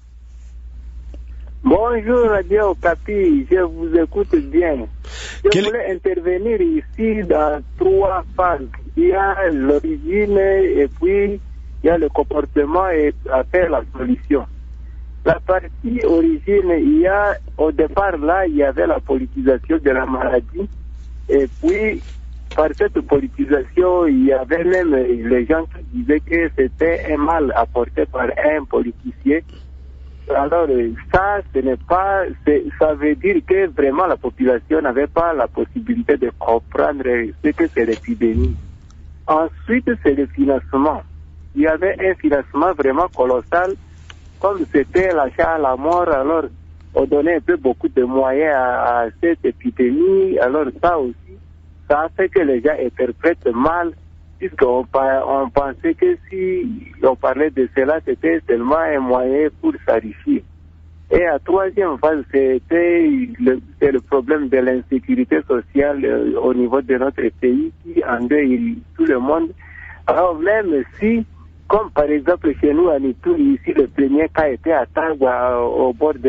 Bonjour Radio Okapi, je vous écoute bien. Je voulais intervenir ici dans 3 phases. Il y a l'origine et puis il y a le comportement et après la solution. La partie origine, il y a au départ là, il y avait la politisation de la maladie et puis par cette politisation, il y avait même les gens qui disaient que c'était un mal apporté par un politicien. Alors ça, ce n'est pas, ça veut dire que vraiment la population n'avait pas la possibilité de comprendre ce que c'est l'épidémie. Ensuite, c'est le financement. Il y avait un financement vraiment colossal, comme c'était l'achat à la mort, alors on donnait un peu beaucoup de moyens à cette épidémie, alors ça aussi, ça a fait que les gens interprètent mal, puisqu'on pensait que si on parlait de cela, c'était seulement un moyen pour s'enrichir. Et la troisième phase, c'est le problème de l'insécurité sociale au niveau de notre pays qui endeuille tout le monde. Alors même si, comme par exemple chez nous à Nitouri, ici le premier cas était à Tagua, au bord de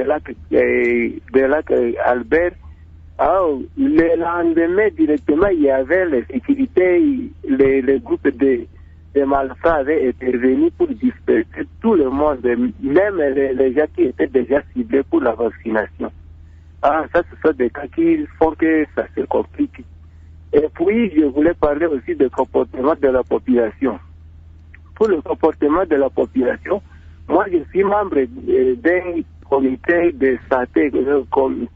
lac Albert, alors, le lendemain, directement, il y avait la sécurité, les groupes de malfrats avaient intervenu pour disperser tout le monde, même les gens qui étaient déjà ciblés pour la vaccination. Ah, ça, ce sont des cas qui font que ça se complique. Et puis, je voulais parler aussi du comportement de la population. Pour le comportement de la population, moi, je suis membre d'un comité de santé, comme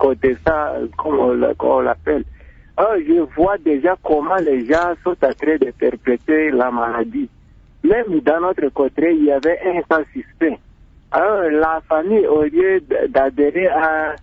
on l'appelle. Alors, je vois déjà comment les gens sont en train d'interpréter la maladie. Même dans notre côté, il y avait un cas suspect. Alors, la famille, au lieu d'adhérer à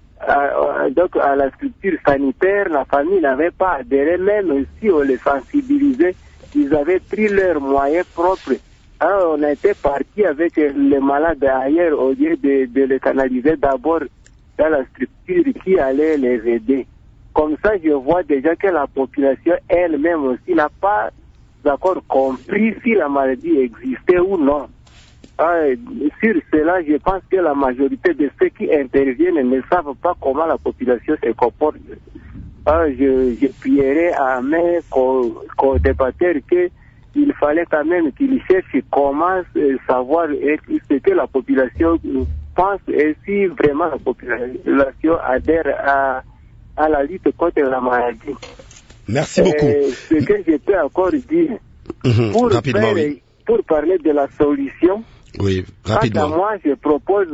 la structure sanitaire, la famille n'avait pas adhéré, même si on les sensibilisait, ils avaient pris leurs moyens propres. Alors, on a été parti avec les malades ailleurs au lieu de les canaliser d'abord dans la structure qui allait les aider. Comme ça, je vois déjà que la population elle-même aussi n'a pas encore compris si la maladie existait ou non. Sur cela, je pense que la majorité de ceux qui interviennent ne savent pas comment la population se comporte. Je prierai à mes co-débatteurs qu'il fallait quand même qu'ils cherchent comment savoir ce que la population pense et si vraiment la population adhère à la lutte contre la maladie. Merci beaucoup. Ce que je peux encore dire, pour parler de la solution, oui, rapidement. Quant à moi, je propose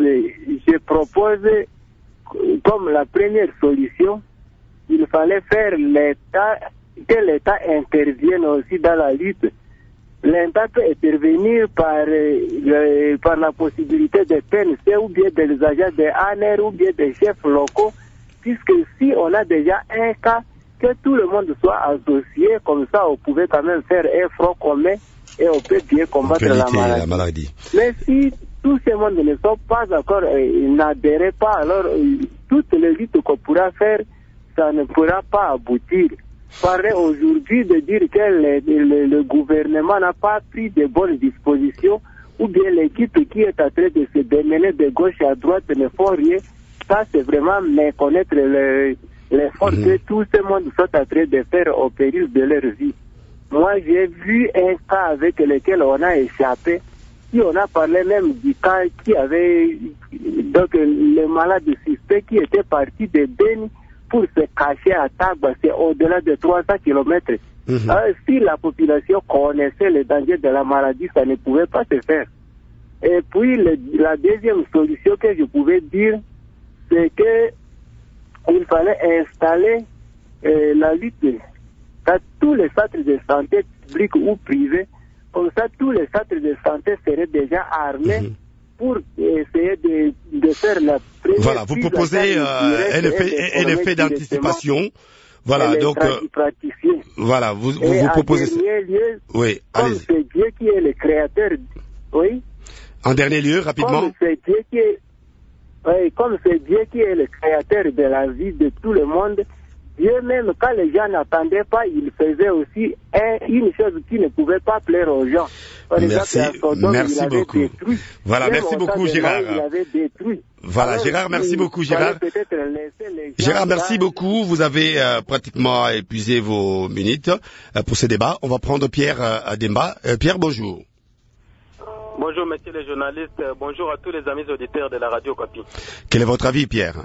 comme la première solution, il fallait faire que l'État intervienne aussi dans la lutte. L'État peut intervenir par la possibilité des PNC ou bien des agents des ANR ou bien des chefs locaux, puisque si on a déjà un cas, que tout le monde soit associé, comme ça on pouvait quand même faire un front commun et on peut bien combattre la maladie. Mais si tout ce monde ne sont pas d'accord, n'adhèrent pas, alors toutes les luttes qu'on pourra faire, ça ne pourra pas aboutir. Parler aujourd'hui de dire que le gouvernement n'a pas pris de bonnes dispositions ou bien l'équipe qui est en train de se démener de gauche à droite ne font rien, ça c'est vraiment méconnaître l'effort que tout ce monde sont en train de faire au péril de leur vie. Moi j'ai vu un cas avec lequel on a échappé, si on a parlé même du cas qui avait donc le malade suspect qui était parti de Beni pour se cacher à Tagba, c'est au-delà de 300 km. Si la population connaissait les dangers de la maladie, ça ne pouvait pas se faire. Et puis, la deuxième solution que je pouvais dire, c'est que il fallait installer la lutte dans tous les centres de santé publics ou privés. Comme ça, tous les centres de santé seraient déjà armés pour essayer de faire la première. Voilà, vous proposez un effet d'anticipation. Voilà, donc voilà, vous proposez ça. Lieu, oui, comme c'est Dieu qui est le créateur, oui. En dernier lieu, rapidement. Comme c'est Dieu qui est le créateur de la vie de tout le monde, Dieu même, quand les gens n'attendaient pas, il faisait aussi une chose qui ne pouvait pas plaire aux gens. Merci beaucoup. Voilà, merci beaucoup Gérard. Voilà, Gérard, merci beaucoup Gérard. Gérard, merci beaucoup. Vous avez pratiquement épuisé vos minutes pour ce débat. On va prendre Pierre à débat. Pierre, bonjour. Bonjour messieurs les journalistes, bonjour à tous les amis auditeurs de la radio Okapi. Quel est votre avis, Pierre?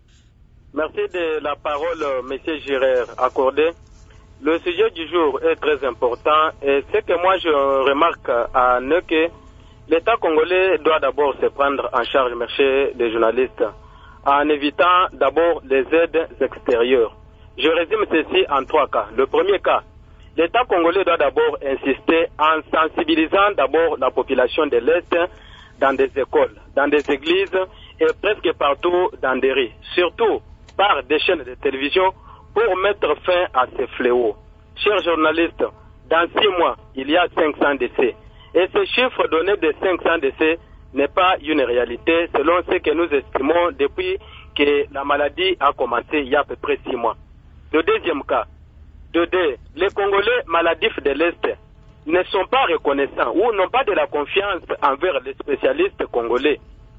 Merci de la parole, monsieur Gérard accordé. Le sujet du jour est très important et ce que moi je remarque à ne que l'État congolais doit d'abord se prendre en charge le marché des journalistes en évitant d'abord les aides extérieures. Je résume ceci en 3 cas. Le premier cas, l'État congolais doit d'abord insister en sensibilisant d'abord la population de l'Est dans des écoles, dans des églises et presque partout dans des rues, surtout par des chaînes de télévision pour mettre fin à ces fléaux. Chers journalistes, dans 6 mois, il y a 500 décès. Et ce chiffre donné de 500 décès n'est pas une réalité selon ce que nous estimons depuis que la maladie a commencé il y a à peu près 6 mois. Le deuxième cas, les Congolais maladifs de l'Est ne sont pas reconnaissants ou n'ont pas de la confiance envers les spécialistes congolais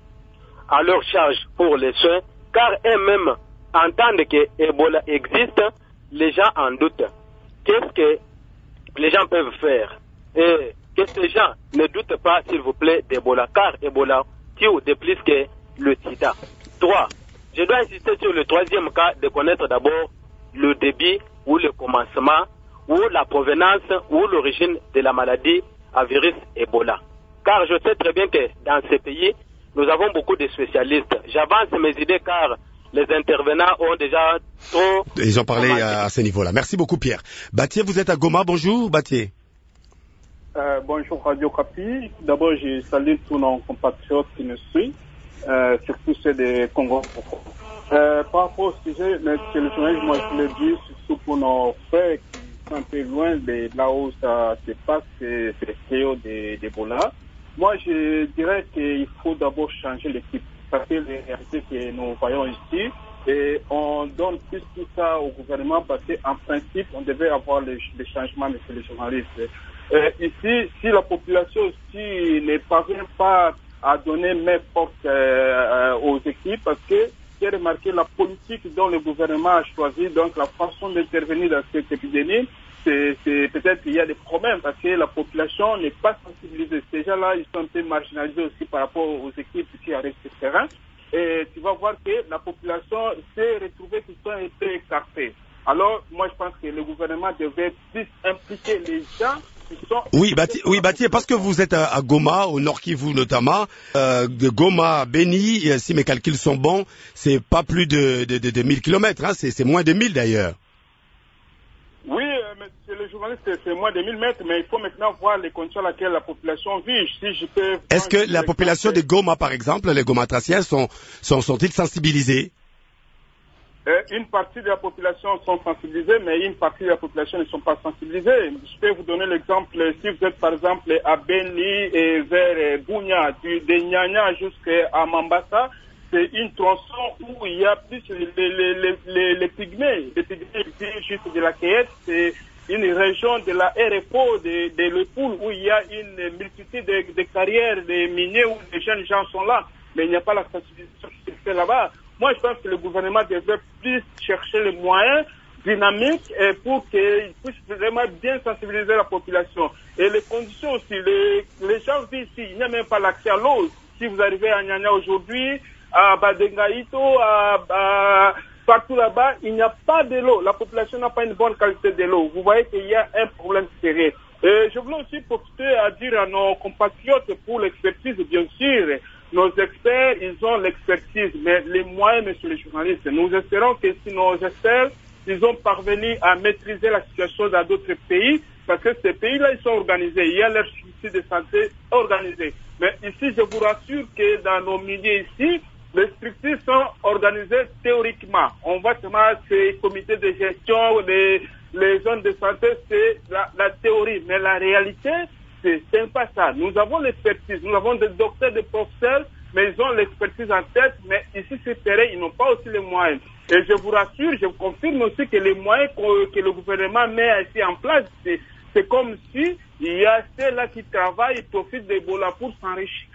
à leur charge pour les soins, car eux-mêmes entendent que Ebola existe, les gens en doutent. Qu'est-ce que les gens peuvent faire? Et que ces gens ne doutent pas, s'il vous plaît, d'Ebola, car Ebola tue de plus que le sida. 3. Je dois insister sur le troisième cas de connaître d'abord le début ou le commencement ou la provenance ou l'origine de la maladie à virus Ebola. Car je sais très bien que dans ces pays, nous avons beaucoup de spécialistes. J'avance mes idées car les intervenants ont déjà trop... Ils ont parlé à ce niveau-là. Merci beaucoup Pierre. Bathier, vous êtes à Goma. Bonjour Bathier. Bonjour Radio Okapi. D'abord, je salue tous nos compatriotes qui nous suivent, surtout ceux des Congo. Par rapport au sujet, monsieur le journaliste, moi je le dis, surtout pour nos frères qui sont un peu loin de là où ça se passe, c'est le fléau d'Ebola. Moi, je dirais qu'il faut d'abord changer l'équipe. Parce que les réalités que nous voyons ici, et on donne plus tout ça au gouvernement parce qu'en principe, on devait avoir les changements, monsieur les journalistes. Ici, si la population aussi ne parvient pas à donner main forte aux équipes, parce que j'ai remarqué la politique dont le gouvernement a choisi, donc la façon d'intervenir dans cette épidémie, c'est peut-être qu'il y a des problèmes parce que la population n'est pas sensibilisée. Ces gens-là, ils sont un peu marginalisés aussi par rapport aux équipes qui arrivent sur le terrain. Et tu vas voir que la population s'est retrouvée qu'ils sont un peu écartés. Alors, moi, je pense que le gouvernement devait plus impliquer les gens qui sont... Oui, Bathier, parce que vous êtes à Goma, au Nord Kivu notamment, de Goma à Beni, si mes calculs sont bons, c'est pas plus de 1000 km, hein, c'est moins de 1000 d'ailleurs. Oui, monsieur le journaliste, c'est moins de 1000 mètres, mais il faut maintenant voir les conditions dans lesquelles la population vit. Si je peux... Est-ce que la population de Goma, par exemple, les Gomatraciens, sont-ils sensibilisés? Une partie de la population sont sensibilisés, mais une partie de la population ne sont pas sensibilisés. Je peux vous donner l'exemple, si vous êtes par exemple à Beni et vers Bunia, de Nyanya jusqu'à Mambasa, c'est une tronçon où il y a plus les pygmées. Les pygmées juste de la Cueillette, c'est une région de la RFO, de l'Epoule, où il y a une multitude de carrières, de miniers, où les jeunes gens sont là. Mais il n'y a pas la sensibilisation qui se fait là-bas. Moi, je pense que le gouvernement devrait plus chercher les moyens dynamiques pour qu'il puisse vraiment bien sensibiliser la population. Et les conditions aussi, les gens vivent ici, il n'y a même pas l'accès à l'eau. Si vous arrivez à Nyanya aujourd'hui, à Badengaïto, partout là-bas, il n'y a pas de l'eau. La population n'a pas une bonne qualité de l'eau. Vous voyez qu'il y a un problème sérieux. Je voulais aussi profiter à dire à nos compatriotes pour l'expertise, bien sûr. Nos experts, ils ont l'expertise, mais les moyens, monsieur les journalistes, nous espérons que si nos experts, ils ont parvenu à maîtriser la situation dans d'autres pays, parce que ces pays-là, ils sont organisés. Il y a leur système de santé organisé. Mais ici, je vous rassure que dans nos milieux ici, les structures sont organisées théoriquement. On voit seulement ces comités de gestion, les zones de santé, c'est la théorie. Mais la réalité, c'est pas ça. Nous avons l'expertise, nous avons des docteurs, des professeurs, mais ils ont l'expertise en tête. Mais ici, sur terrain, ils n'ont pas aussi les moyens. Et je vous rassure, je vous confirme aussi que les moyens que le gouvernement met ici en place, c'est comme si il y a ceux-là qui travaillent et profitent d'Ebola pour s'enrichir.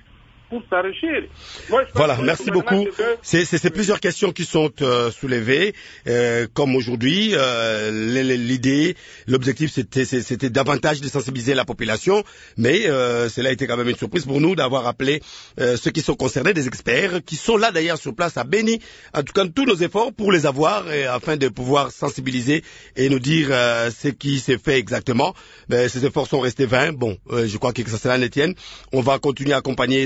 Voilà, merci beaucoup. C'est plusieurs questions qui sont soulevées, comme aujourd'hui. L'idée, l'objectif, c'était davantage de sensibiliser la population, mais cela a été quand même une surprise pour nous d'avoir appelé ceux qui sont concernés, des experts, qui sont là d'ailleurs sur place à Beni. En tout cas, tous nos efforts pour les avoir, afin de pouvoir sensibiliser et nous dire ce qui s'est fait exactement. Mais ces efforts sont restés vains. Bon, je crois que ça cela ne tienne. On va continuer à accompagner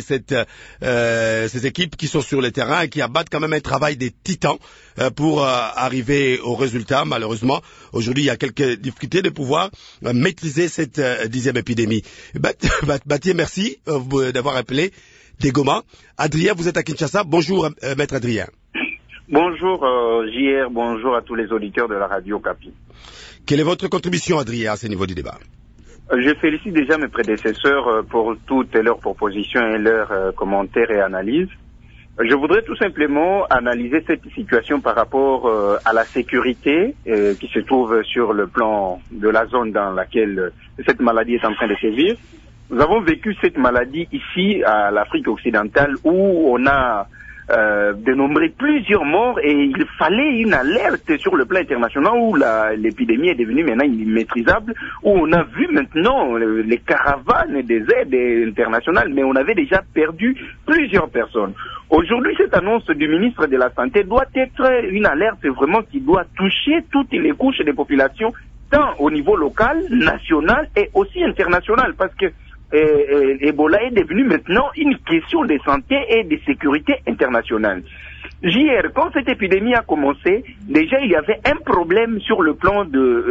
ces équipes qui sont sur le terrain et qui abattent quand même un travail des titans pour arriver au résultat. Malheureusement, aujourd'hui, il y a quelques difficultés de pouvoir maîtriser cette 10e épidémie. Baptiste, merci d'avoir appelé des Goma. Adrien, vous êtes à Kinshasa. Bonjour, maître Adrien. Bonjour JR, bonjour à tous les auditeurs de la radio Okapi. Quelle est votre contribution, Adrien, à ce niveau du débat? Je félicite déjà mes prédécesseurs pour toutes leurs propositions et leurs commentaires et analyses. Je voudrais tout simplement analyser cette situation par rapport à la sécurité qui se trouve sur le plan de la zone dans laquelle cette maladie est en train de sévir. Nous avons vécu cette maladie ici à l'Afrique occidentale où on a dénombré plusieurs morts et il fallait une alerte sur le plan international où l'épidémie est devenue maintenant immaîtrisable, où on a vu maintenant les caravanes des aides internationales, mais on avait déjà perdu plusieurs personnes. Aujourd'hui, cette annonce du ministre de la Santé doit être une alerte vraiment qui doit toucher toutes les couches des populations, tant au niveau local, national et aussi international, parce que Ebola est devenu maintenant une question de santé et de sécurité internationale. JR, quand cette épidémie a commencé, déjà il y avait un problème sur le plan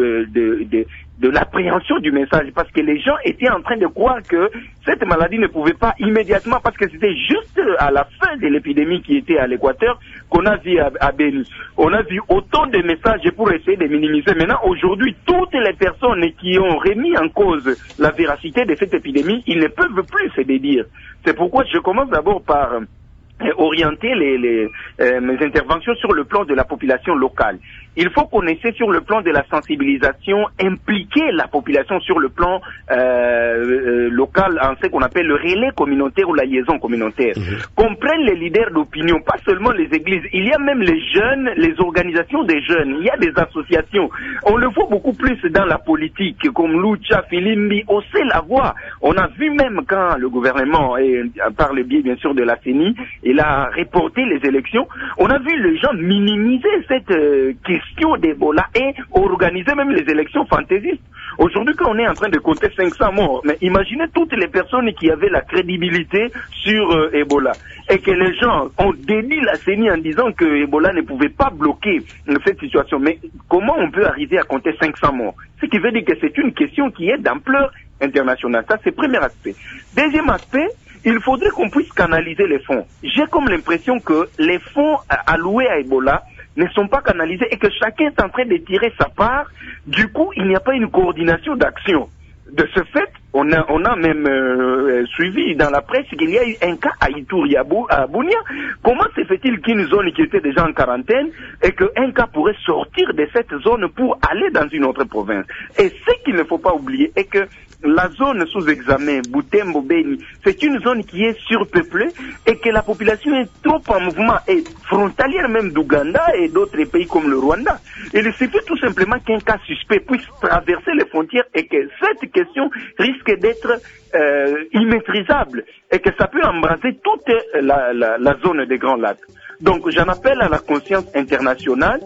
de l'appréhension du message, parce que les gens étaient en train de croire que cette maladie ne pouvait pas immédiatement, parce que c'était juste à la fin de l'épidémie qui était à l'Équateur qu'on a vu à Beni. On a vu autant de messages pour essayer de minimiser. Maintenant, aujourd'hui, toutes les personnes qui ont remis en cause la véracité de cette épidémie, ils ne peuvent plus se dédire. C'est pourquoi je commence d'abord par orienter mes interventions sur le plan de la population locale. Il faut qu'on essaie sur le plan de la sensibilisation, impliquer la population sur le plan local en ce qu'on appelle le relais communautaire ou la liaison communautaire. Qu'on prenne les leaders d'opinion, pas seulement les églises, il y a même les jeunes, les organisations des jeunes, il y a des associations. On le voit beaucoup plus dans la politique, comme Lucha, Filimbi, hausser la voix. On a vu même quand le gouvernement, et par le biais bien sûr de la CENI, il a reporté les élections, on a vu les gens minimiser cette question d'Ebola et organiser même les élections fantaisistes. Aujourd'hui, quand on est en train de compter 500 morts, mais imaginez toutes les personnes qui avaient la crédibilité sur Ebola et que les gens ont dédié la CENI en disant que Ebola ne pouvait pas bloquer cette situation. Mais comment on peut arriver à compter 500 morts? Ce qui veut dire que c'est une question qui est d'ampleur internationale. Ça, c'est le premier aspect. Deuxième aspect, il faudrait qu'on puisse canaliser les fonds. J'ai comme l'impression que les fonds alloués à Ebola ne sont pas canalisés et que chacun est en train de tirer sa part. Du coup, il n'y a pas une coordination d'action. De ce fait, on a même suivi dans la presse qu'il y a eu un cas à Ituri, à Bunia. Comment se fait-il qu'une zone qui était déjà en quarantaine et qu'un cas pourrait sortir de cette zone pour aller dans une autre province? Et ce qu'il ne faut pas oublier est que la zone sous examen, Butembo, Beni, c'est une zone qui est surpeuplée et que la population est trop en mouvement et frontalière même d'Ouganda et d'autres pays comme le Rwanda. Il suffit tout simplement qu'un cas suspect puisse traverser les frontières et que cette question risque d'être immaîtrisable et que ça peut embraser toute la zone des Grands Lacs. Donc j'en appelle à la conscience internationale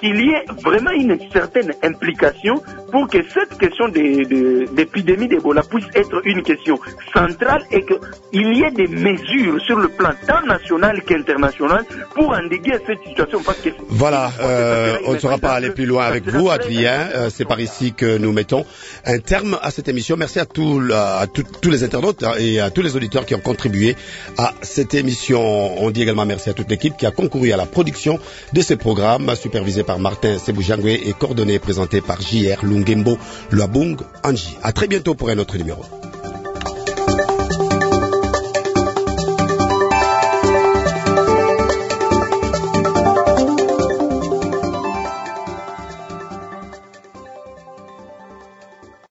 qu'il y ait vraiment une certaine implication pour que cette question d'épidémie d'Ebola puisse être une question centrale et qu'il y ait des mesures sur le plan tant national qu'international pour endiguer cette situation. Parce que voilà, on ne saura pas aller plus loin avec vous, Adrien. C'est par ici que nous mettons un terme à cette émission. Merci à tous les internautes et à tous les auditeurs qui ont contribué à cette émission. On dit également merci à toute l'équipe qui a concouru à la production de ce programme, supervisé par Martin Seboujangwe et coordonné et présenté par J.R. Lungembo Luabung Anji. À très bientôt pour un autre numéro.